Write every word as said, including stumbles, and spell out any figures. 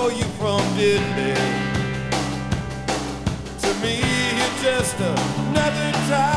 know you from diddly. To me, you're just another time.